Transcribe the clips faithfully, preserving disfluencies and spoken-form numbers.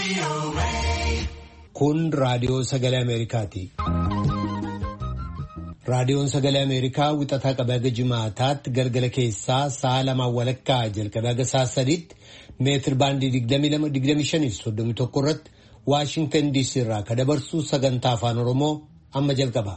Kun raadiyoo sagalee Ameerikaati. Raadiyoon sagalee Ameerikaa wixataa qabee haga jimaataatti galgala keessaa sa'a lamaan walakkaa jalqabee haga sa'a sadiitti meetir baandii digdamii lama digdamii shanii fi soddomii tokko irratti Waashingtan D C irraa kan dabarsu sagantaa afaan Oromoo amma jalqaba.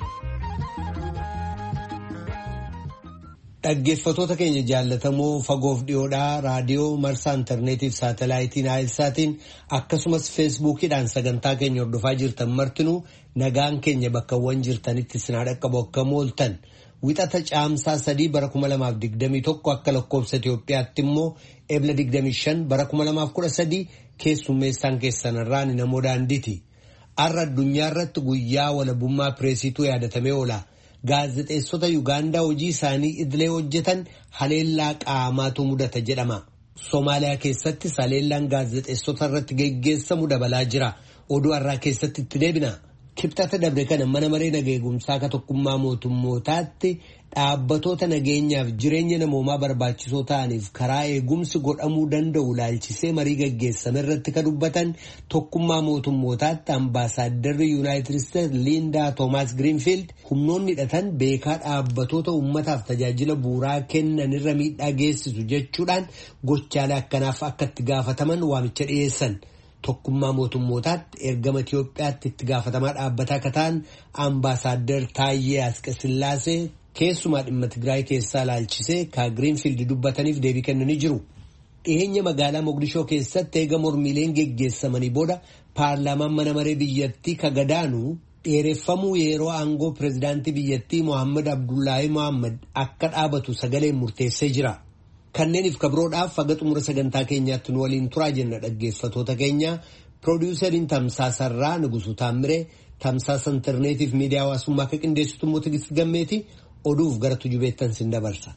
Dhaggeeffatoota keenya jaallatamoo fagoof dhiyoodhaa raadiyoo marsaa intarneetiif saatalaayitiin Naayilsaatiin akkasumas feesbuukiidhaan sagantaa keenya hordofaa jirtan martinuu nagaan keenya bakkawwan jirtanitti sinaa dhaqqabu akka mooltan wixata caamsaa sadii bara kuma lamaaf digdamii tokko akka lakkoofsa Itoophiyaatti immoo ebla digdamii shan bara kuma lamaaf kudha sadii keessummeessaan keessanirraan namoo daandiiti. Har'a addunyaa irratti guyyaa walabummaa pireesituu yaadatamee oola. Gaazexeessota Yuugaandaa hojii isaanii idilee hojjetan haleellaa qaamaatu mudata jedhama. Somaaliyaa keessatti haleellaan gaazexeessota irratti geggeessamu dabalaa jira. Oduu har'aa keessatti itti deebina. Kibxata dabre kana mana maree nagaa eegumsaa ka tokkummaa mootummootaatti dhaabbatoota nageenyaaf jireenya namoomaa barbaachisoo ta'aniif karaa eegumsi godhamuu danda'u laalchisee marii geggeessame irratti ka dubbatan tokkummaa mootummootaatti ambaasaadarri Yuunaayitid Isteetsi Liindaa Toomaas Giriinfiild humnoonni hidhatan beekaa dhaabbatoota uummataaf tajaajila bu'uuraa kennan irra miidhaa geessisu jechuudhaan gochaalee akkanaaf akka itti gaafataman waamicha dhiyeessan. Tokkummaa mootummootaatti ergama Itiyoophiyaatti itti gaafatamaa dhaabbataa akka ta'an ambaasaaddar Taayyee Asqasillaasee keessumaa dhimma Tigraay keessaa laalchisee ka Giriinfiild dubbataniif deebii kennanii jiru. Dhiyeenya magaalaa Mogadishoo keessatti eega mormiileen geggeessamanii booda paarlaamaan mana maree biyyattii ka gadaanu dheereffamuu yeroo aangoo pireezidaantii biyyattii Mohaammed Abdullaahi Mohaammed akka dhaabatu sagaleen murteessee jira. Kanneeniif kabroodhaaf haga xumura sagantaa keenyaatti nu waliin turaa jenna dhaggeeffatoota keenya. Piroodyuuseriin Tamsaasarraa Nugusuu Taamiree, Tamsaasa intarneetiif miidiyaa hawaasummaa akka qindeessitu immoo Tigist Gammeeti. Oduuf gara tujubeettan sin dabarsa.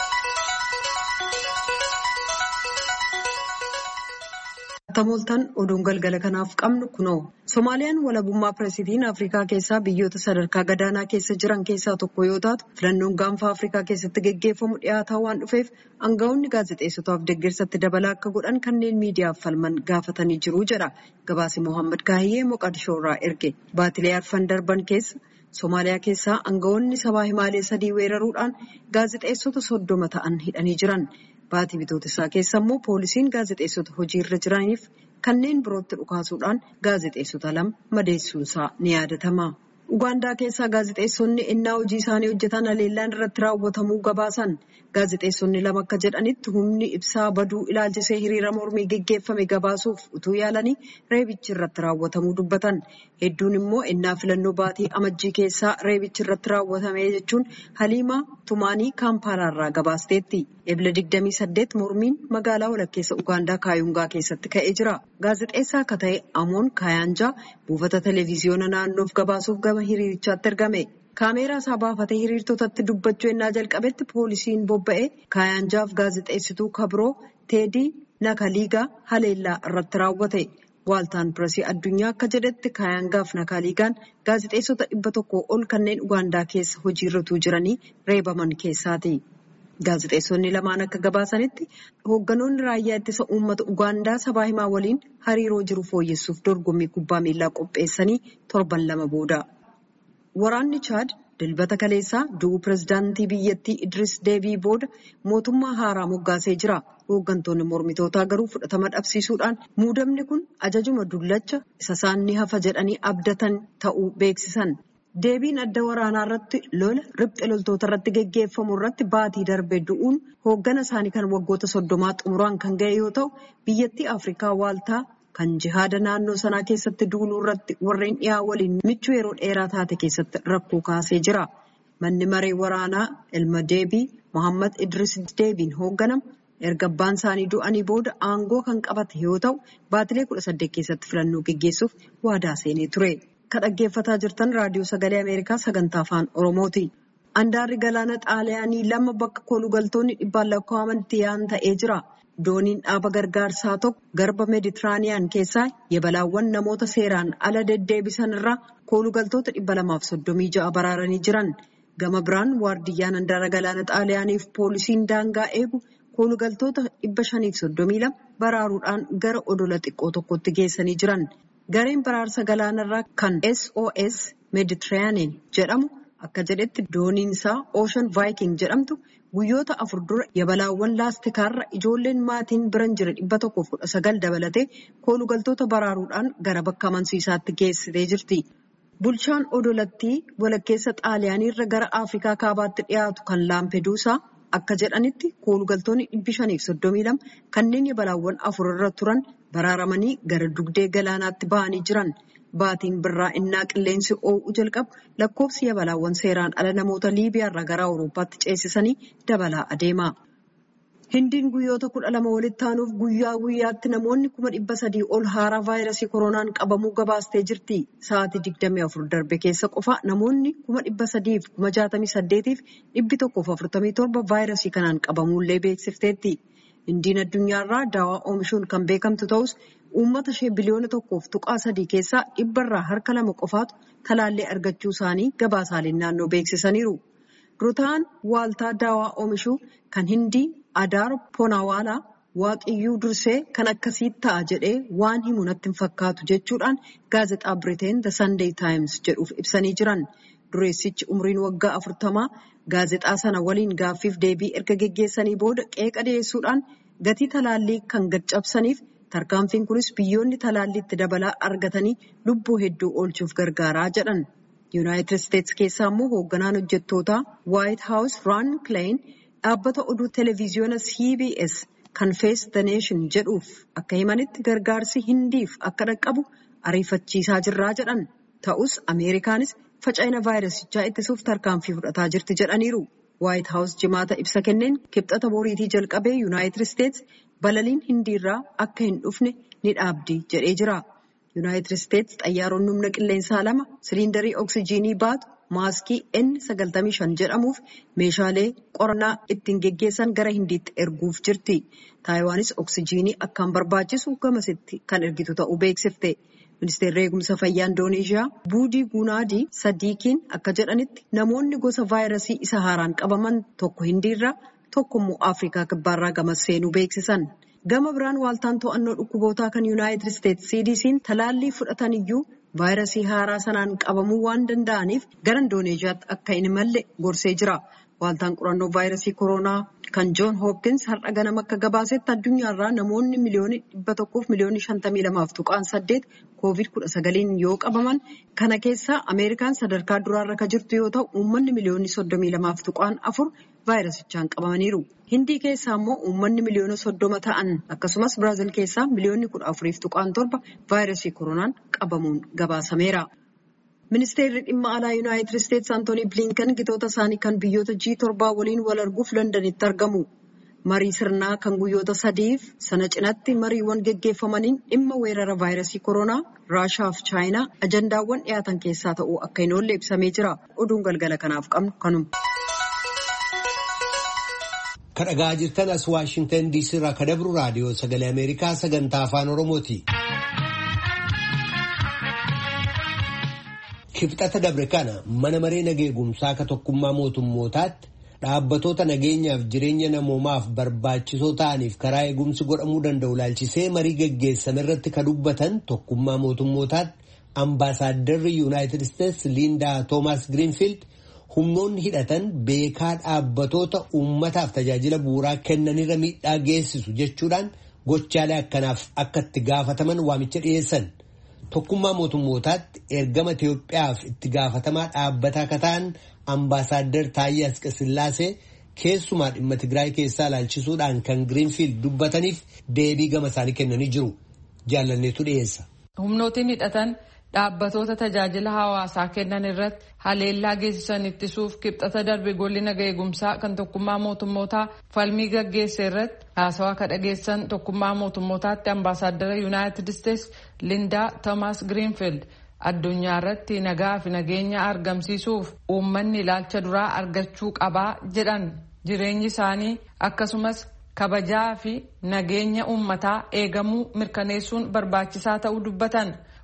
Tamooltan oduun galgala kanaaf qabnu kunoo. Somaaliyaan walabummaa pireesitiin Afrikaa keessaa biyyoota sadarkaa gadaanaa keessa jiran keessaa tokko yoo taatu filannoon gaanfa Afrikaa keessatti geggeeffamu dhiyaataa waan dhufeef aangaa'onni gaazexeessotaaf deeggarsatti dabalaa akka godhan kanneen miidiyaaf falman gaafatanii jiru jedha. Gabaasi Mohaammed Kaahiyyee Moqadishoo irraa erge. Baatilee arfan darban keessa Somaaliyaa keessaa aangaa'onni sabaa himaalee sadii weeraruudhaan gaazexeessota soddoma ta'an hidhanii jiran. Baatii bitootessaa keessa immoo poolisiin gaazexeessota hojii irra jiraniif kanneen birootti dhukaasuudhaan gaazexeessota lama madeessuunsaa ni yaadatama. Ugaandaa keessaa gaazexeessonni ennaa hojii isaanii hojjetan haleellaan irratti raawwatamuu gabaasan. Gaazexeessonni lama akka jedhanitti humni ibsaa baduu ilaalchisee hiriira mormii geggeeffame gabaasuuf utuu yaalanii reebichi irratti raawwatamuu dubbatan. Hedduun immoo ennaa filannoo baatii amajjii keessaa reebichi irratti raawwatame jechuun Haliimaa Tumaanii Kaampaalaarraa gabaasteetti. Ebla digdamii saddeet mormiin magaalaa walakkeessa Ugaandaa Kaayungaa keessatti ka'ee jira. Gaazexeessaa akka ta'e Amoon Kaayaanjaa buufata televiziyoona naannoof gabaasuuf gama hiriirichaatti ergame. Kaameeraa isaa baafatee hiriirtotatti dubbachuu ennaa jalqabetti poolisiin bobba'ee Kaayaanjaaf gaazexeessituu kabroo Teedii Nakaliigaa haleellaa irratti raawwate. Waaltaan Pireesii Addunyaa akka jedhetti Kaayaangaaf Nakaliigaan gaazexeessota dhibba tokko ol kanneen Ugaandaa keessa hojiirra jiranii reebaman keessaati. Gaazexeessonni lamaan akka gabaasanitti hoogganoonni raayyaa ittisa uummata Ugaandaa sabaa himaa waliin hariiroo jiru fooyyessuuf dorgommii kubbaa miilaa qopheessanii torban lama booda. Waraanni Chaad dilbata kaleessaa du'uu pireezidaantii biyyattii Idris Deebii booda mootummaa haaraa moggaasee jira. Hooggantoonni mormitootaa garuu fudhatama dhabsiisuudhaan muudamni kun ajajuma dullacha isa isaan ni hafa jedhanii abdatan ta'uu beeksisan. Deebiin adda waraanaa irratti lola riphxe loltoota irratti geggeeffamu irratti baatii darbe du'uun hooggana isaanii kan waggoota soddomaa xumuraan kan ga'e yoo ta'u biyyattii Afrikaa waaltaa kan jihaada naannoo sanaa keessatti duuluu irratti warreen dhiyaa waliin michuu yeroo dheeraa taate keessatti rakkoo kaasee jira. Manni maree waraanaa ilma Deebii Mohaammed Idris Deebiin hoogganamu erga abbaan isaanii du'anii booda aangoo kan qabate yoo ta'u baatilee kudha saddeet keessatti filannoo geggeessuuf waadaa seenee ture. Kan dhaggeeffataa jirtan raadiyoo sagalee Ameerikaa sagantaa afaan Oromooti. Andaarri galaana Xaaliyaanii lama bakka koolugaltoonni dhibbaan lakkaa'aman itti yaa'an ta'ee jira. Dooniin dhaaba gargaarsaa tokko garba Meeditiraaniyaan keessaa yabalaawwan namoota seeraan ala deddeebisan irraa koolugaltoota dhibba lamaaf soddomii ja'a baraaranii jiran. Gama biraan waardiyyaan handaara galaana Xaaliyaaniif poolisiin daangaa eegu koolugaltoota dhibba shaniif soddomii lama baraaruudhaan gara odola xiqqoo tokkotti geessanii jiran. Gareen baraarsa galaanarraa kan S O S Mediterranean jedhamu akka jedhetti dooniin isaa Ocean Viking jedhamtu guyyoota afur dura yabalaawwan laastikaarra ijoolleen maatiin biran jira dhibba tokkoof kudha sagal dabalatee koolugaltoota baraaruudhaan gara bakka amansiisaatti geessitee jirti. Bulchaan odolattii walakkeessa xaaliyaaniirra gara Afrikaa kaabaatti dhiyaatu kan Laampeduusaa akka jedhanitti koolugaltoonni dhibbi shaniif soddomii lama kanneen yabalaawwan afur irra turan baraaramanii gara dugdee galaanaatti ba'anii jiran. Baatiin birraa innaa qilleensi oo'uu jalqabu lakkoofsi yabalaawwan seeraan ala namoota Liibiyaarraa gara Awurooppaatti ceesisanii dabalaa adeema. Hindiin guyyoota kudha lama walitti aanuuf guyyaa guyyaatti namoonni kuma dhibba sadii ol haaraa vaayirasii koronaan qabamuu gabaastee jirti. Sa'aatii digdamii afur darbe keessa qofa namoonni kuma dhibba sadiif kuma jaatamii saddeetiif dhibbi tokkoof afurtamii torba vaayirasii kanaan qabamuullee beeksifteetti. Hindiin addunyaarraa daawaa oomishuun kan beekamtu ta'us uummata ishee biliyoona tokkoof tuqaa sadii keessaa dhibbarraa harka lama qofaatu talaallii argachuu isaanii gabaasaaleen naannoo beeksisaniiru. Durutaan waaltaa daawaa oomishuu kan Hindii Adaar Poonawaalaa waaqiyyuu dursee kan akkasii ta'a jedhee waan himu natti hin fakkaatu jechuudhaan gaazexaa Biriteen The Sunday Times jedhuuf ibsanii jiran. Dureessichi umriin waggaa afurtamaa gaazexaa sana waliin gaaffiif deebii erga geggeessanii booda qeeqa dhiyeessuudhaan gatii talaallii kan gad-cabsaniif tarkaanfiin kunis biyyoonni talaalliitti dabalaa argatanii lubbuu hedduu oolchuuf gargaaraa jedhan. Yuunaayitid Isteetsi keessaa immoo hoogganaan hojjettootaa White House Ron Klain dhaabbata oduu televiziyoona C B S kan Face the Nation jedhuuf akka himanitti gargaarsi Hindiif akka dhaqqabu ariifachiisaa jirraa jedhan. Ta'us Ameerikaanis faca'ina vaayirasichaa ittisuuf tarkaanfii fudhataa jirti jedhaniiru. White House jimaata ibsa kenneen kibxata boriitii jalqabee Yuunaayitid Isteetsi balaliin Hindiirraa akka hin dhufne ni dhaabdi jedhee jira. Yuunaayitid Isteetsi xayyaaronni humna qilleensaa lama siliindarii oksijiinii baatu maaskii N sagaltamii shan jedhamuuf meeshaalee qorannaa ittiin geggeessan gara Hindiitti erguuf jirti. Taayiwaanis oksijiinii akkaan barbaachisu gamasitti kan ergitu ta'uu beeksifte. Ministeerri eegumsa fayyaa Indoneeshiyaa Buudii Gunaadii Sadiikiin akka jedhanitti namoonni gosa vaayirasii isa haaraan qabaman tokko Hindiirraa tokko immoo Afrikaa kibbaarraa gamas seenuu beeksisan. Gama biraan waaltaan to'annoo dhukkubootaa kan Yuunaayitid Isteetsi C D C'n talaallii fudhatan iyyuu vaayirasii haaraa sanaan qabamuu waan danda'aniif gara Indoneeshiyaatti akka hin imalle gorsee jira. Waaltaan qorannoo vaayirasii koronaa kan John Hopkins har'a ganama akka gabaasetti addunyaarraa namoonni miliyoonii dhibba tokkoof miliyoonii shantamii lamaaf tuqaan saddeet koovid kudha sagaliin yoo qabaman kana keessaa Ameerikaan sadarkaa duraarra kan jirtu yoo ta'u uummanni miliyoonii soddomii lamaaf tuqaan afur vaayirasichaan qabamaniiru. Hindii keessaa immoo uummanni miliyoona soddoma ta'an akkasumas Biraazil keessaa miliyoonni kudha afuriif tuqaan torba vaayirasii koronaan qabamuun gabaasameera. Ministeerri dhimma alaa Yuunaayitid Isteetsi Antoonii Bilinkan gitoota isaanii kan biyyoota G torbaa waliin wal arguuf Londanitti argamu. Marii sirnaa kan guyyoota sadiif sana cinatti mariiwwan geggeeffamaniin dhimma weerara vaayirasii koronaa Raashaa fi Chaayinaa ajandaawwan dhiyaatan keessaa ta'uu akka hin oolle ibsamee jira. Oduun galgala kanaaf qabnu kanuma. Kadhagaa jirtan as Waashingtan D C irraa kadabru raadiyoo sagalee Ameerikaa sagantaa afaan Oromooti. Kibxata dabre kana mana maree nageegumsaa ka tokkummaa mootummootaatti dhaabbatoota nageenyaaf jireenya namoomaaf barbaachisoo ta'aniif karaa eegumsi godhamuu danda'u ilaalchisee marii geggeessame irratti ka dubbatan tokkummaa mootummootaatti ambaasaaddarri Yuunaayitid Isteetsi Liindaa Toomaas Giriinfiild humnoonni hidhatan beekaa dhaabbatoota uummataaf tajaajila bu'uuraa kennanirra miidhaa geessisu jechuudhaan gochaalee akkanaaf akka itti gaafataman waamicha dhiyeessan. Tokkummaa mootummootaatti ergama Itiyoophiyaaf itti gaafatamaa dhaabbataa akka ta'an ambaasaadder Taayyee Asqasillaasee keessumaa dhimma Tigraay keessaa ilaalchisuudhaan kan Giriinfiild dubbataniif deebii gama isaanii kennanii jiru. Jaalanneetu dhiyeessa. Humnootiin hidhatan dhaabbatoota tajaajila hawaasaa kennan irratti haleellaa geessisan ittisuuf kibxata darbe golli nagaa eegumsaa kan tokkummaa mootummootaa falmii gaggeesse irratti haasawaa ka dhageessan tokkummaa mootummootaatti ambaasaadara Yuunaayitid Isteetsi Lindaa Toomaas Giriinfiild addunyaa irratti nagaa fi nageenya argamsiisuuf uummanni ilaalcha duraa argachuu qabaa jedhan jireenyi isaanii akkasumas kabajaa fi nageenya uummataa eegamuu mirkaneessuun barbaachisaa ta'uu dubbatan.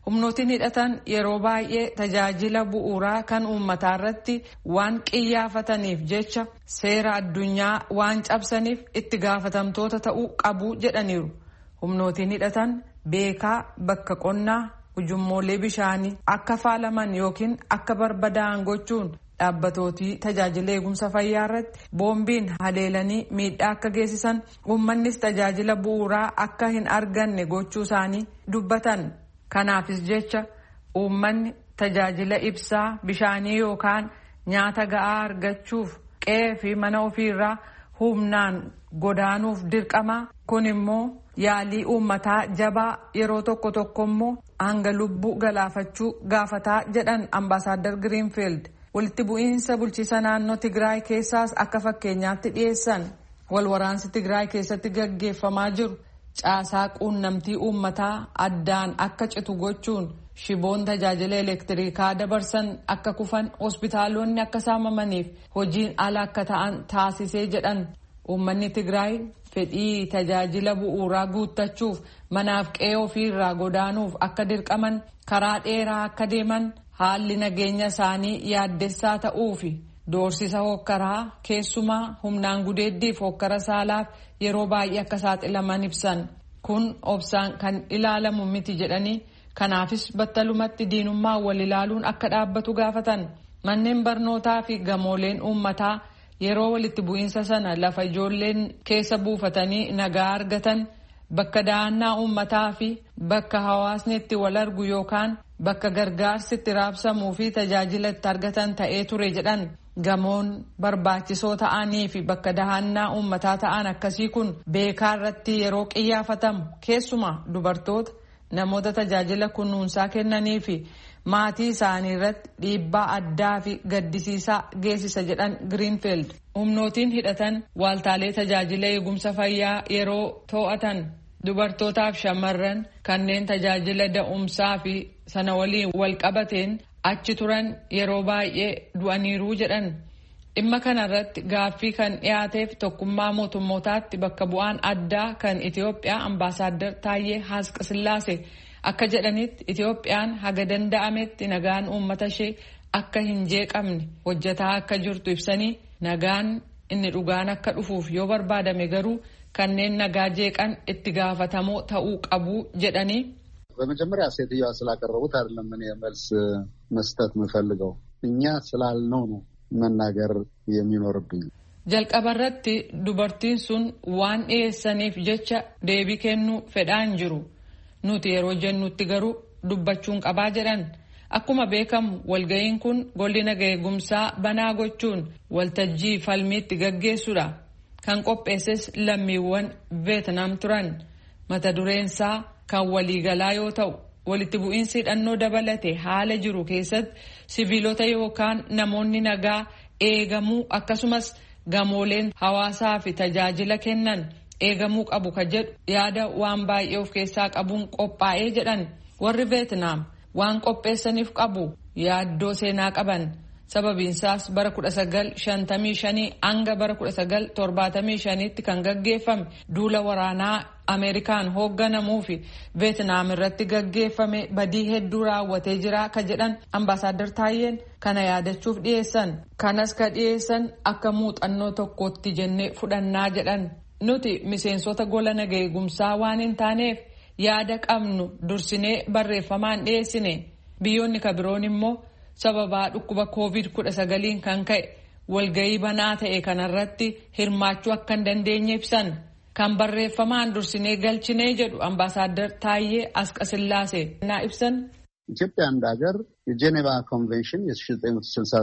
Humnootiin hidhatan yeroo baay'ee tajaajila bu'uuraa kan uummataa irratti waan qiyyaafataniif jecha seera addunyaa waan cabsaniif itti gaafatamtoota ta'uu qabu jedhaniiru. Humnootiin hidhatan beekaa bakka qonnaa ujummoolee bishaanii akka faalaman yookiin akka barbadaa'an gochuun dhaabbatooti tajaajila eegumsa fayyaa irratti boombiin haleelanii miidhaa akka geessisan uummannis tajaajila bu'uuraa akka hin arganne gochuu isaanii dubbatan. Kanaafis jecha uummanni tajaajila ibsaa bishaanii yookaan nyaata ga'aa argachuuf qe'ee fi mana ofiirraa humnaan godaanuuf dirqama. Kun immoo yaalii uummataa jabaa yeroo tokko tokko immoo hanga lubbuu galaafachuu gaafataa jedhan Ambaasaadar Giriinfiild. Walitti bu'iinsa bulchiisa naannoo Tigraay keessaas akka fakkeenyaatti dhiyeessan. Wal waraansi Tigraay keessatti gaggeeffamaa jiru caasaa quunnamtii uummataa addaan akka citu gochuun shiboon tajaajila elektirikaa dabarsan akka kufan hospitaalonni akka saamamaniif hojiin ala akka ta'an taasisee jedhan. Uummanni Tigraay fedhii tajaajila bu'uuraa guuttachuuf manaaf qe'ee ofiirraa godaanuuf akka dirqaman karaa dheeraa akka deeman haalli nageenya isaanii yaaddessaa ta'uu fi doorsisa hokkaraa keessumaa humnaan gudeeddiif hokkara saalaaf yeroo baay'ee akka saaxilaman ibsan. Kun obsaan kan ilaalamu miti jedhanii kanaafis battalumatti diinummaa wal ilaaluun akka dhaabbatu gaafatan. Manneen barnootaa fi gamooleen uummataa yeroo walitti bu'iinsa sana lafa ijoolleen keessa buufatanii nagaa argatan bakka dahannaa uummataa fi bakka hawaasni itti wal argu yookaan bakka gargaarsi itti raabsamuu fi tajaajila itti argatan ta'ee ture jedhan. Gamoon barbaachisoo ta'anii fi bakka dahannaa uummataa ta'an akkasii kun beekaa irratti yeroo qiyyaafatamu keessumaa dubartoota namoota tajaajila kunuunsaa kennanii fi maatii isaanii irratti dhiibbaa addaa fi gaddisiisaa geessisa jedhan Giriinfiild. Humnootiin hidhatan waaltaalee tajaajila eegumsa fayyaa yeroo to'atan dubartootaaf shamarran kanneen tajaajila da'umsaa fi sana waliin wal qabateen achi turan yeroo baay'ee du'aniiru jedhan. Dhimma kanarratti gaaffii kan dhiyaateef tokkummaa mootummootaatti bakka bu'aan addaa kan Itiyoophiyaa Ambaasaadar Taayyee Haasqasillaasee akka jedhanitti Itiyoophiyaan haga danda'ametti nagaan uummata ishee akka hin jeeqamne hojjetaa akka jirtu ibsanii nagaan inni dhugaan akka dhufuuf yoo barbaadame garuu kanneen nagaa jeeqan itti gaafatamoo ta'uu qabu jedhanii. በመጀመሪያ ሴትዮዋ ስላቀረቡት አይደለም እኔ መልስ መስጠት የምፈልገው እኛ ስላልነው ነው መናገር የሚኖርብኝ። jalqabarratti dubartiin sun waan dhiyeessaniif jecha deebii kennuu fedhaan jiru nuti yeroo jennutti garuu dubbachuun qabaa jedhan. Akkuma beekamu walga'iin kun golli nagaa eegumsaa banaa gochuun waltajjii falmiitti gaggeessudha. Kan qopheesses lammiiwwan Veetnaam turan. Mata dureensaa kan waliigalaa yoo ta'u walitti bu'iinsi hidhannoo dabalate haala jiru keessatti siviilota yookaan namoonni nagaa eegamuu akkasumas gamooleen hawaasaa fi tajaajila kennan eegamuu qabu ka jedhu yaada waan baay'ee of keessaa qabuun qophaa'ee jedhan. Warri Veetnaam waan qopheessaniif qabu yaaddoo seenaa qaban. Sababiinsaas bara kudha sagal shantamii shanii hanga bara kudha sagal torbaatamii shaniitti kan gaggeeffame duula waraanaa Ameerikaan hoogganamuu fi Veetnaam irratti gaggeeffame badii hedduu raawwatee jira ka jedhan Ambaasaadar Taayyeen kana yaadachuuf dhiyeessan. Kanas ka dhiyeessan akka muuxannoo tokkotti jennee fudhannaa jedhan. Nuti miseensota gola nagaa eegumsaa waan hin taaneef yaada qabnu dursinee barreeffamaan dhiyeessine. Biyyoonni kabiroon immoo sababaa dhukkuba koovid kudha sagaliin kan ka'e walga'ii banaa ta'e kanarratti hirmaachuu akka hin dandeenye ibsan. Kan barreeffamaan dursinee galchinee jedhu Ambaasaadar Taayyee Asqasillaasee naa ibsan. ኢትዮጵያ እንደ ሀገር የጄኔቫ ኮንቬንሽን የ1969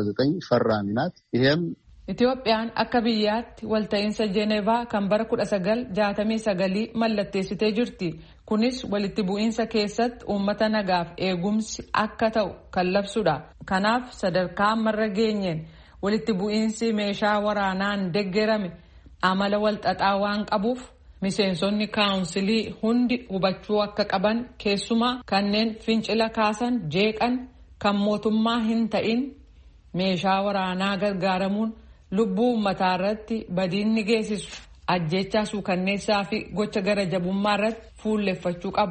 ፈራሚ ናት። ይሄም Itiyoophiyaan akka biyyaatti walta'iinsa Jeenevaa kan bara kudha sagal jaatamii sagalii mallatteessitee jirti. Kunis walitti bu'iinsa keessatti uummata nagaaf eegumsi akka ta'u kan labsudha. Kanaaf sadarkaa ammarra geenyeen walitti bu'iinsi meeshaa waraanaan deeggarame amala walxaxaa waan qabuuf miseensonni kaawunsilii hundi hubachuu akka qaban keessumaa kanneen fincila kaasan jeeqan kan mootummaa hin ta'in meeshaa waraanaa gargaaramuun lubbuu uummataa irratti badiinni geessisu ajjechaa suukanneessaa fi gocha gara jabummaa irratti fuulleffachuu qabu.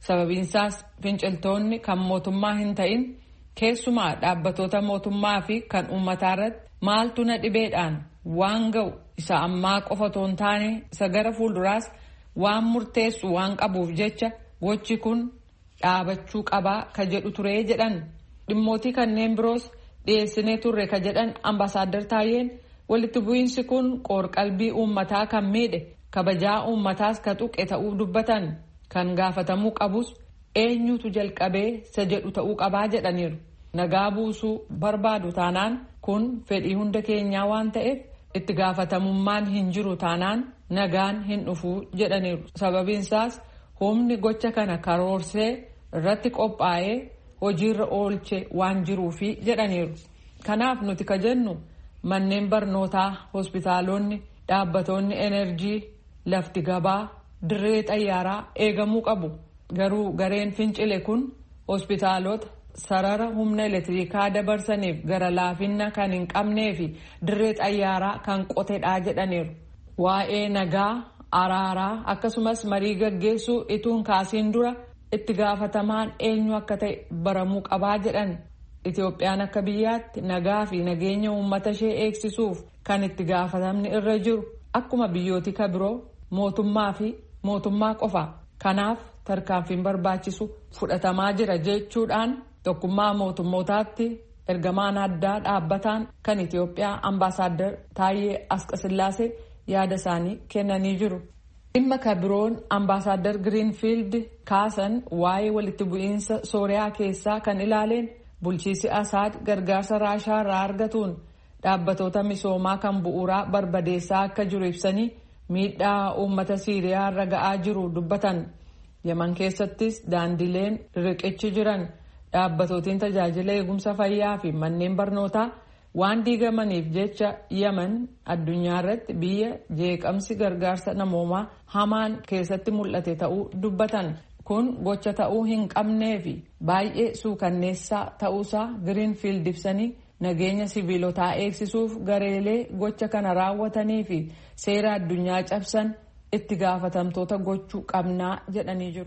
Sababiinsaas finciltoonni kan mootummaa hin ta'in keessumaa dhaabbatoota mootummaa fi kan uummataa irratti maaltu na dhibeedhaan waan ga'u isa ammaa qofa otoo hin taane isa gara fuulduraas waan murteessu waan qabuuf jecha gochi kun dhaabachuu qabaa ka jedhu ture jedhan. Dhimmootii kanneen biroos dhiyeessinee turre ka jedhan ambaasaadar Taayyeen walitti bu'iinsi kun qoor-qalbii uummataa kan miidhe kabajaa uummataas ka tuqe ta'uu dubbatan. Kan gaafatamuu qabus eenyutu jalqabee isa jedhu ta'uu qabaa jedhaniiru. Nagaa buusuu barbaadu taanaan kun fedhii hunda keenyaa waan ta'eef itti gaafatamummaan hin jiru taanaan nagaan hin dhufuu jedhaniiru. Sababiinsaas humni gocha kana karoorsee irratti qophaa'ee hojiirra oolche waan jiruufi jedhaniiru. Kanaaf nuti ka jennu manneen barnootaa, hospitaalonni, dhaabbatoonni enerjii, lafti gabaa, dirree xayyaaraa eegamuu qabu. Garuu gareen fincile kun hospitaalota sarara humna elektirikaa dabarsaniif gara laafina kan hin qabnee fi dirree xayyaaraa kan qotedhaa jedhaniiru. Waa'ee nagaa, araaraa akkasumas marii gaggeessuu ituun kaasiin dura itti gaafatamaan eenyu akka ta'e baramuu qabaa jedhan. Itoophiyaan akka biyyaatti nagaa fi nageenya uummata ishee eegsisuuf kan itti gaafatamni irra jiru akkuma biyyooti ka biroo mootummaa fi mootummaa qofa. Kanaaf tarkaanfiin barbaachisu fudhatamaa jira jechuudhaan tokkummaa mootummootaatti ergamaan addaa dhaabbataan kan Itoophiyaa ambaasaadar Taayyee Asqasillaasee yaada isaanii kennanii jiru. Dhimma ka biroon ambaasaadar Giriinfiild kaasan waa'ee walitti bu'iinsa Sooriyaa keessaa kan ilaaleen bulchiisi Asaad gargaarsa Raashaa irraa argatuun dhaabbatoota misoomaa kan bu'uuraa barbadeessaa akka jiru ibsanii miidhaa uummata Siiriyaa irra ga'aa jiru dubbatan. Yaman keessattis daandileen riqichi jiran dhaabbatootni tajaajila eegumsa fayyaa fi manneen barnootaa waan diigamaniif jecha Yaman addunyaa irratti biyya jeeqamsi gargaarsa namoomaa hamaan keessatti mul'ate ta'uu dubbatan. Kun gocha ta'uu hin qabnee fi baay'ee suukanneessaa ta'uusaa Giriinfiild ibsanii nageenya siviilotaa eegsisuuf gareelee gocha kana raawwatanii fi seera addunyaa cabsan itti gaafatamtoota gochuu qabnaa jedhanii jiru.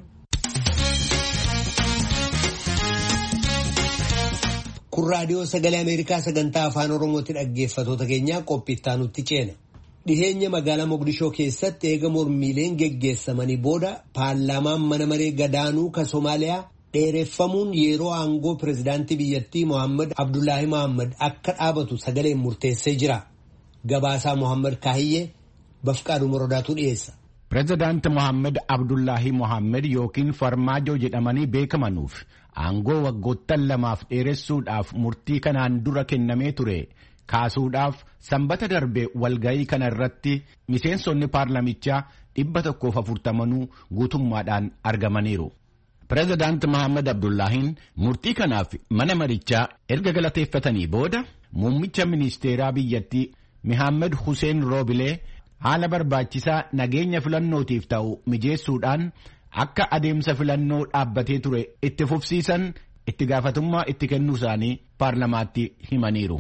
Kun raadiyoo sagalee Ameerikaa sagantaa afaan Oromooti dhaggeeffatoota keenyaa qophiittaa nutti ceena. Dhiheenya magaalaa Mogadishoo keessatti eega mormiileen geggeessamanii booda paarlaamaan mana maree gadaanuu kan Somaaliyaa dheereffamuun yeroo aangoo pirezidaantii biyyattii Mohaammed Abdullaahi Mohaammed akka dhaabatu sagaleen murteessee jira. Gabaasaa Mohaammed Kaahiyyee Bafqaaduu Morodaatu dhiyeessa. Pirezidaanti Mohaammed Abdullaahi Mohaammed yookiin Farmaajoo jedhamanii beekamanuuf aangoo waggoottan lamaaf dheeressuudhaaf murtii kanaan dura kennamee ture kaasuudhaaf sanbata darbe walgayii kana irratti miseensonni paarlamichaa dhibba tokkoof afurtamanuu guutummaadhaan argamaniiru. Pirezidaanti Mohaammed Abdullaahiin murtii kanaaf mana marichaa erga galateeffatanii booda muummicha ministeeraa biyyattii Mohaammed Hussein Roobilee haala barbaachisaa nageenya filannootiif ta'u mijeessuudhaan akka adeemsa filannoo dhaabbatee ture itti fufsiisan itti gaafatummaa itti kennuu isaanii paarlamaatti himaniiru.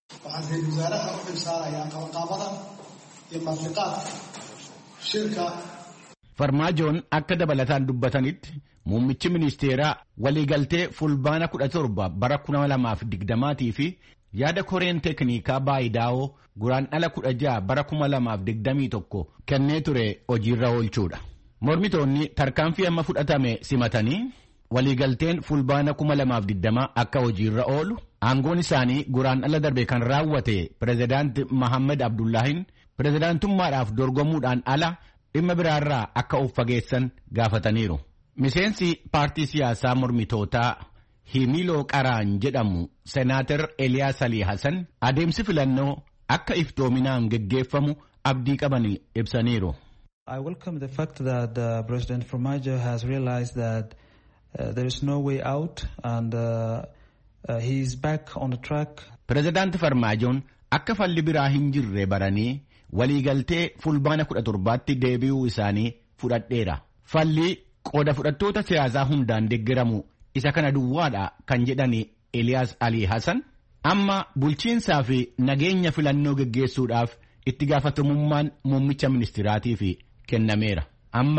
Farmaajoon akka dabalataan dubbatanitti muummichi ministeeraa waliigaltee fulbaana kudha torba bara kuma lamaaf digdamaatii fi yaada koreen teeknikaa baayidaa'oo guraandhala kudha ja'a bara kuma lamaaf digdamii tokko kennee ture hojiirra oolchuudha. Mormitoonni tarkaanfii amma fudhatame simatanii waliigalteen fulbaana kuma lamaaf digdamaa akka hojiirra oolu aangoon isaanii guraandhala darbe kan raawwate pirezidaanti Mohaammed Abdullaahiin pirezidaantummaadhaaf dorgomuudhaan ala dhimma biraarraa akka of fageessan gaafataniiru. Miseensi paartii siyaasaa mormitootaa Himiloo Qaraan jedhamu Senaatar Eliyaas Ali Hassan adeemsi filannoo akka iftoominaan geggeeffamu abdii qabanii ibsaniiru. I welcome the fact that uh, President Farmaajo has realized that uh, there is no way out and uh, uh, he is back on the track. Pirezidaanti Farmaajoon akka falli biraa hin jirre baranii waliigaltee fulbaana kudha torbaatti deebi'uu isaanii fudhadheera. Falli qooda fudhattoota siyaasaa hundaan deeggaramu isa kana duwwaadha kan jedhani Eliyaas Ali Hassan amma bulchiinsaa fi nageenya filannoo geggeessuudhaaf itti gaafatamummaan muummicha ministeeraatiif kennameera. Amma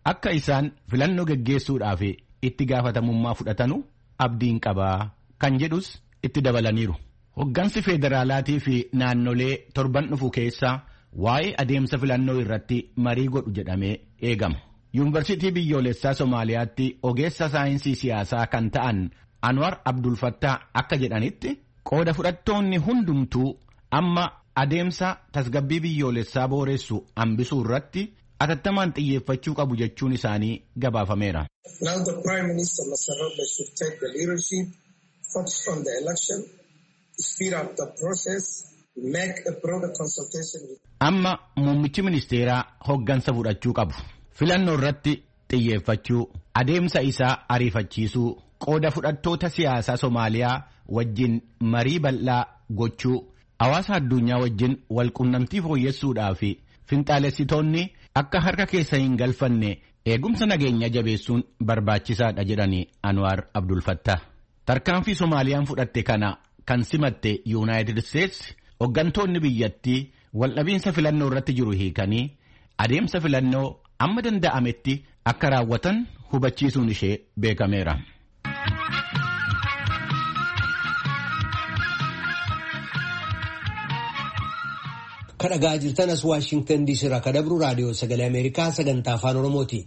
akka isaan filannoo geggeessuudhaaf itti gaafatamummaa fudhatanu abdiin qabaa kan jedhus itti dabalaniiru. Hoggansi federaalaatii fi naannolee torban dhufu keessa waa'ee adeemsa filannoo irratti marii godhu jedhamee eegama. Yuunivarsiitii biyyoolessaa Somaaliyaatti ogeessa saayinsii siyaasaa kan ta'an Anwar Abdul Fattah akka jedhanitti qooda fudhattoonni hundumtuu amma adeemsa tasgabbii biyyoolessaa booressu hambisuu irratti atattamaan xiyyeeffachuu qabu jechuun isaanii gabaafameera. Now the Prime Minister Nasser Rabbe should take the leadership, focus on the election, speed up the process, make a broader consultation. Amma muummichi ministeeraa hoggansa fudhachuu qabu. Filannoo irratti xiyyeeffachuu, adeemsa isaa ariifachiisuu, qooda fudhattoota siyaasaa Somaaliyaa wajjin marii bal'aa gochuu, hawaasa addunyaa wajjin walqunnamtii fooyyessuudhaa fi finxaalessitoonni akka harka keessa hin galfanne eegumsa nageenya jabeessuun barbaachisaadha jedhanii Anwar Abdul Fattah. Tarkaanfii Somaaliyaan fudhatte kana kan simatte Yuunaayitid Isteetsi hoggantoonni biyyattii waldhabiinsa filannoo irratti jiru hiikanii adeemsa filannoo amma danda'ametti akka raawwatan hubachiisuun ishee beekameera. Kadhagaa jirtan as Waashingtan diisii irraa kadabru raadiyoo sagalee Ameerikaa sagantaa afaan Oromooti.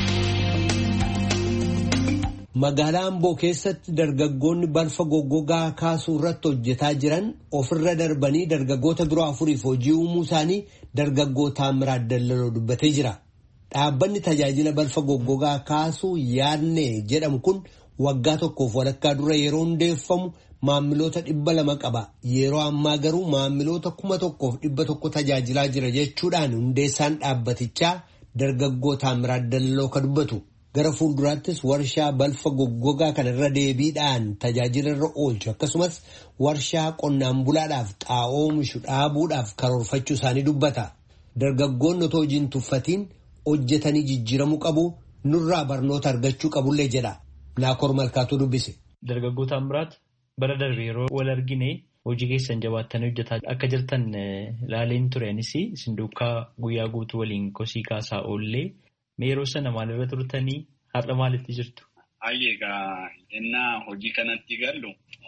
Magaalaa Amboo keessatti dargaggoonni balfa goggogaa kaasuu irratti hojjetaa jiran ofirra darbanii dargaggoota biroo afuriif hojii uumuu isaanii dargaggoo Taamiraat Dallaloo dubbatee jira. Dhaabbanni tajaajila balfa goggogaa kaasuu yaadne jedhamu kun waggaa tokkoof walakkaa dura yeroo hundeeffamu maamiloota dhibba lama qaba. Yeroo ammaa garuu maamiloota kuma tokkoof dhibba tokko tajaajilaa jira jechuudhaan hundeessaan dhaabbatichaa dargaggoo Taamiraat Dallaloo ka dubbatu. Gara fuulduraattis warshaa balfa goggogaa kanarra deebiidhaan tajaajila irra oolchu akkasumas warshaa qonnaan bulaadhaaf xaa'oo oomishu dhaabuudhaaf karoorfachuu isaanii dubbata. Dargaggoonni otoo hojiin tuffatiin hojjetanii jijjiiramuu qabu nurraa barnoota argachuu qabullee jedha. Naakoor Malkaatuu dubbise. Dargaggoo Taamiraat bara darbe yeroo wal argine hojii keessan jabaattanii hojjetaa akka jirtan laaleen turenis isin duukaa guyyaa guutuu waliin kosii kaasaa oollee. Meeroo sana maalirra turtanii har'a maalitti jirtu? Egaa innaa hojii kanatti gallu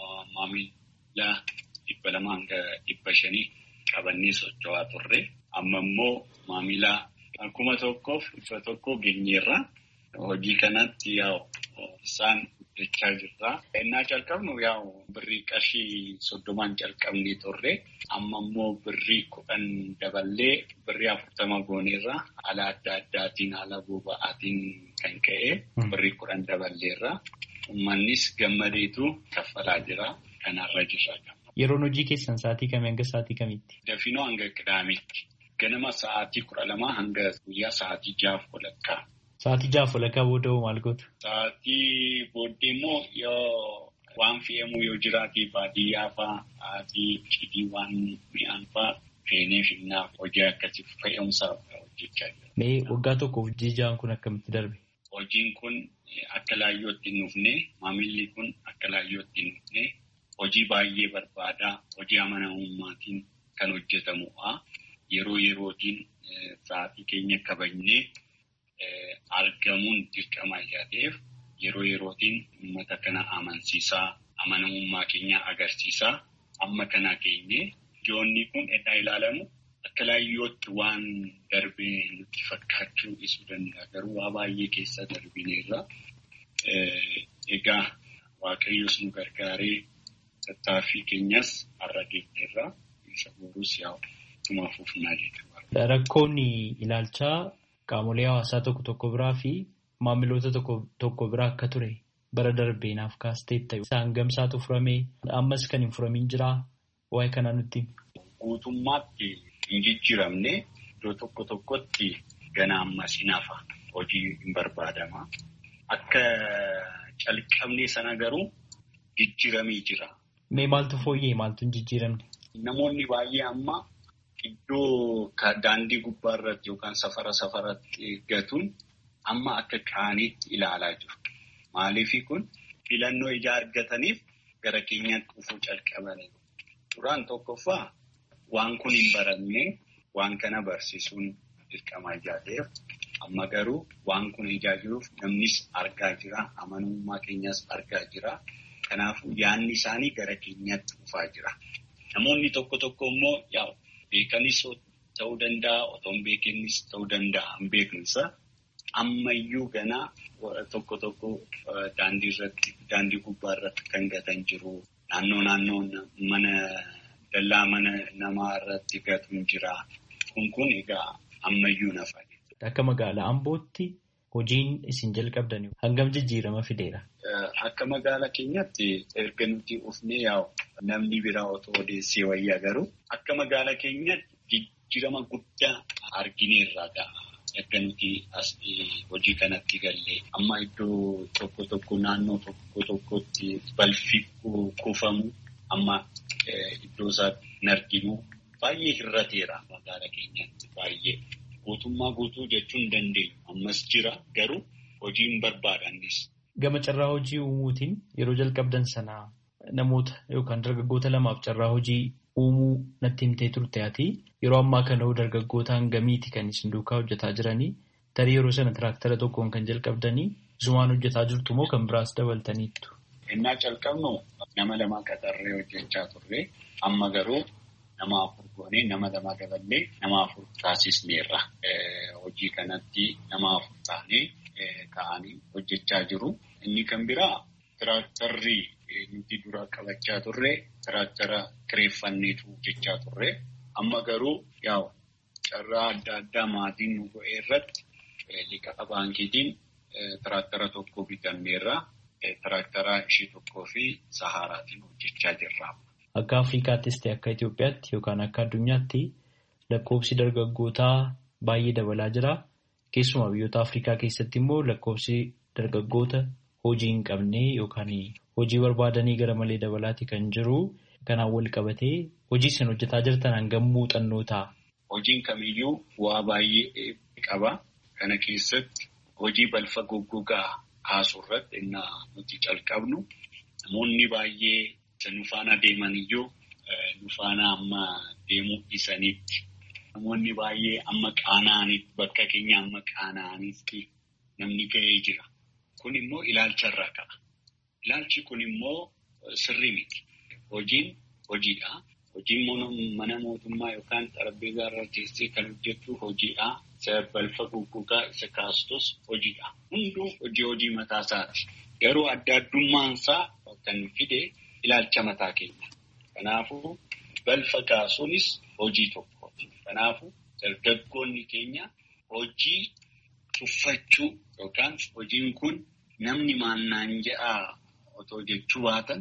maamila dhibba lama hanga dhibba shanii qabannee socho'aa turre. Amma immoo maamila kuma tokkoof dhibba tokko geenyeerra hojii kanatti yaa'u isaan guddachaa jirra. Innaa calqabnu yaa'u birrii qarshii soddomaan calqabnee turre. Amma immoo birrii kudhan daballee birrii afurtama gooneerra haala adda addaatiin haala boba'aatiin kan ka'e birrii kudhan daballeerra. Uummannis gammadeetu kaffalaa jira kanarra jirra. Yeroon hojii keessan sa'aatii kamii hanga sa'aatii kamitti? Dafinoo hanga qidaametti. Ganama sa'aatii kudha lama hanga guyyaa sa'aatii jaaf walakkaa. Sa'aatii jaaf walakkaa booda maal gootu? Sa'aatii booddee immoo yoo waan fe'amu yoo jiraate baadiyyaa fa'aa fi cidii waan mi'aan fa'aa feenee finnaaf hojii akkasii fe'umsa hojjechaa jira. Mee waggaa tokkoof jijjiiraan kun akkamitti darbe? Hojiin kun akka laayyootti hin dhufne, maamilli kun akka laayyootti hin dhufne, hojii baay'ee barbaadaa, hojii amanamummaatiin kan hojjetamudha. Yeroo yerootiin sa'aatii keenya kabajnee argamuun dirqama ta'eef yeroo yerootiin uummata kana amansiisaa, amanamummaa keenya agarsiisaa. Amma kana keenye ijoonni kun eddaa ilaalamu akka laayyootti waan darbee nutti fakkaachuu isuu danda'a. Garuu waa baay'ee keessa darbineerra. Egaa Waaqayyoos nu gargaaree tattaaffii keenyas har'a deemneerra. Isa boruus yaa'u tuma fufnaa jechuudha. Rakkoon ilaalchaa qaamolee hawaasaa tokko tokko biraa fi maamiloota tokko tokko biraa akka ture bara darbee naaf kaastee ta'e. Isaan gamsaatu furamee ammas kan hin furamin jiraa waa'ee kanaa nutti. Guutummaatti hin jijjiiramne iddoo tokko tokkotti gana ammas hin hafa hojii hin barbaadama. Akka calqabnee sana garuu jijjiiramee jira. Mee maaltu fooyyee maaltu hin jijjiiramne? Namoonni baay'ee amma iddoo daandii gubbaa irratti yookaan safara safaratti eeggatuun amma akka qaaniitti ilaalaa jiru. Maaliifii kun filannoo ijaa argataniif gara keenyatti dhufuu calqabanii. Duraan tokkoffaa waan kun hin baramne waan kana barsiisuun dirqama ijaa ta'eef Amma garuu waan kun ijaa jiruuf namnis argaa jira. Amanummaa keenyas argaa jira. Kanaafuu yaadni isaanii gara keenyatti dhufaa jira. Namoonni tokko tokko immoo yaa beekanis ta'uu danda'a, otoo hin beekinis ta'uu danda'a. Hin beekinsa ammayyuu ganaa tokko tokko daandii irratti, daandii gubbaa irratti kan gatan jiru. Naannoo naannoo mana dallaa mana namaa irratti gatuun jira. Kun kun egaa ammayyuu nafa. Akka magaalaa Ambootti hojiin isin jalqabdan hangam jijjiirama fideera? Akka magaalaa keenyatti erga nuti ufnee yaa'u namni biraa otoo odeessee wayyaa garuu akka magaalaa keenyatti jijjiirama guddaa argineerraa ga'a. Erga nuti as hojii kanatti gallee amma iddoo tokko tokko naannoo tokko tokkotti balfi kuufamu amma iddoo isaatti hin arginu baay'ee hir'ateera magaalaa keenyatti baay'ee. Guutummaa guutuu jechuun hin dandeenyu. Ammas jira garuu hojiin barbaadannis. Gama carraa hojii uumuutiin yeroo jalqabdan sanaa namoota yookaan dargaggoota lamaaf carraa hojii uumuu natti himtee turte ati yeroo ammaa kana dargaggoota hangamiiti kan isin duukaa hojjetaa jiranii tarii yeroo sana tiraaktara tokkoon kan jalqabdanii isumaan hojjetaa jirtu moo kan biraas dabaltaniittu? Innaa calqabnu nama lamaa qaxarree hojjechaa turre amma garuu nama afur goonee nama lamaa daballee nama afur taasisneerra. Hojii kanatti nama afur taanee ka'anii hojjechaa jiru. Inni kan biraa tiraaktarri nuti dura qabachaa turre tiraaktara kireeffanneetu hojjechaa turre. Amma garuu yaa'u carraa adda addaa maatiin nu go'ee irratti liqaa baankiitiin tiraaktara tokko bitanneerra. Tiraaktara ishee tokkoo fi sahaaraatiin hojjechaa jirra. Akka Afrikaattis ta'e akka Itoophiyaatti yookaan akka addunyaatti lakkoofsi dargaggootaa baay'ee dabalaa jira. Keessumaa biyyoota Afrikaa keessatti immoo lakkoofsi dargaggoota hojii hin qabne yookaan hojii barbaadanii gara malee dabalaati kan jiru. Kanaan wal qabatee hojii isin hojjetaa jirtan hangam muuxannoo ta'a? Hojiin kamiyyuu bu'aa baay'ee qaba. Kana keessatti hojii balfa goggogaa kaasuu irratti innaa nuti calqabnu namoonni baay'ee nu faana deeman iyyuu nu faana amma deemuu dhiisanitti namoonni baay'ee amma qaana'anitti bakka keenya amma qaana'anitti namni ga'ee jira. Kun immoo ilaalcha irraa ka'a. Ilaalchi kun immoo sirrii miti. Hojiin hojiidha. Hojiin mana mootummaa yookaan xarabbeezaa irra teessee kan hojjettu hojiidha. Isa balfa goggogaa isa kaastus hojiidha. Hunduu hojii hojii mataa isaati. Garuu adda addummaan isaa kan fide ilaalcha mataa keenya. Kanaafuu balfa kaasuunis hojii tokkooti. Kanaafuu dargaggoonni keenya hojii tuffachuu yookaan hojiin kun namni maannaan jedhaa otoo jechuu baatan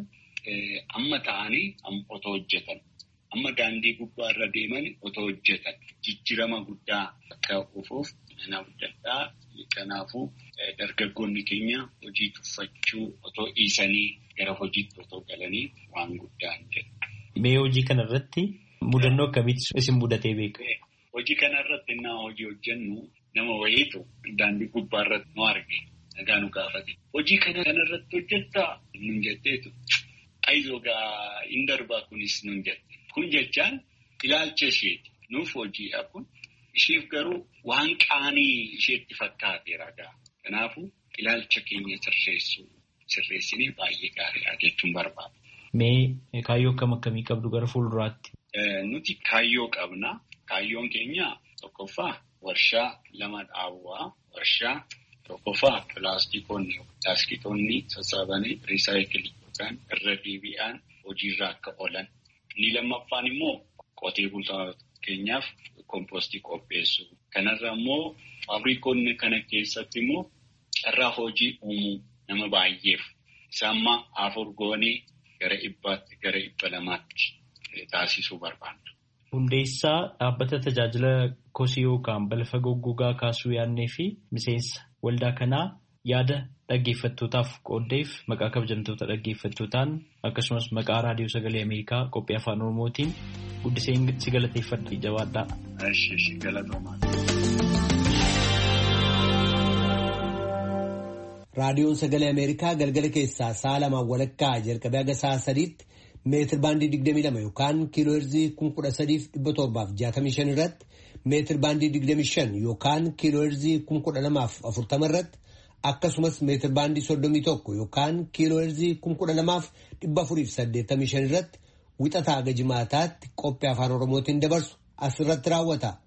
amma ta'anii otoo hojjetan. Amma daandii gubbaa irra deeman otoo hojjetan. Jijjiirama guddaa akka dhufuuf nama guddaa. Kanaafuu dargaggoonni keenya hojii tuffachuu otoo dhiisanii gara hojiitti otoo galanii waan guddaan jedhu. Mee hojii kanarratti mudannoo akkamitti isin mudatee beeku? Hojii kanarratti innaa hojii hojjennu nama wayiitu daandii gubbaa irratti nu arge nagaa nu gaafate. Hojii kana kanarratti hojjettaa nun jetteetu ayizoo gaa hin darbaa kunis nun jette. Kun jechaan ilaalcha isheeti. Nuuf hojiidha kun. Isheef garuu waan qaanii isheetti fakkaateera gaa. Kanaafuu ilaalcha keenya sirreessuu sirreessinee baay'ee gaariidha jechuun barbaada. Mee kaayyoo akkam akkamii qabdu gara fuulduraatti? Nuti kaayyoo qabna. Kaayyoon keenya tokkoffaa warshaa lama dhaabuu. Warshaa tokkoffaa pilaastikoonni pilaastikoonni sassaabanii riisaayikilii yookaan irra deebi'an hojiirra akka oolan. Inni lammaffaan immoo qotee bultoota keenyaaf kompoostii qopheessuu. Kanarra immoo faabrikoonni kana keessatti immoo carraa hojii uumuu nama baay'eef. Isaan amma afur goonee gara dhibbaatti gara dhibba lamaatti taasisuu barbaadu. Hundeessaa dhaabbata tajaajila kosii yookaan balfa goggogaa kaasuu yaadnee fi miseensa waldaa kanaa yaada dhaggeeffattootaaf qooddeef maqaa kabajamtoota dhaggeeffattootaan akkasumas maqaa raadiyoo sagalee Ameerikaa qophii afaan Oromootiin guddiseen si galateeffadha jabaadhaa. Eshi galatoomaa. Raadiyoon sagalee Ameerikaa galgala keessaa sa'a lamaan walakkaa jalqabee haga sa'a sadiitti meetir baandii digdamii lama yookaan kiiloo heerzii kun kudha sadiif dhibba torbaaf jaatamii shan irratti meetir baandii digdamii shan yookaan kiilooherzii kuma kudha lamaaf afurtama irratti akkasumas meetir baandii soddomii tokko yookaan kiilooherzii kuma kudha lamaaf dhibba afuriif saddeettamii shan irratti wixataa hanga jimaataatti qophii afaan Oromootiin dabarsu asirratti raawwata.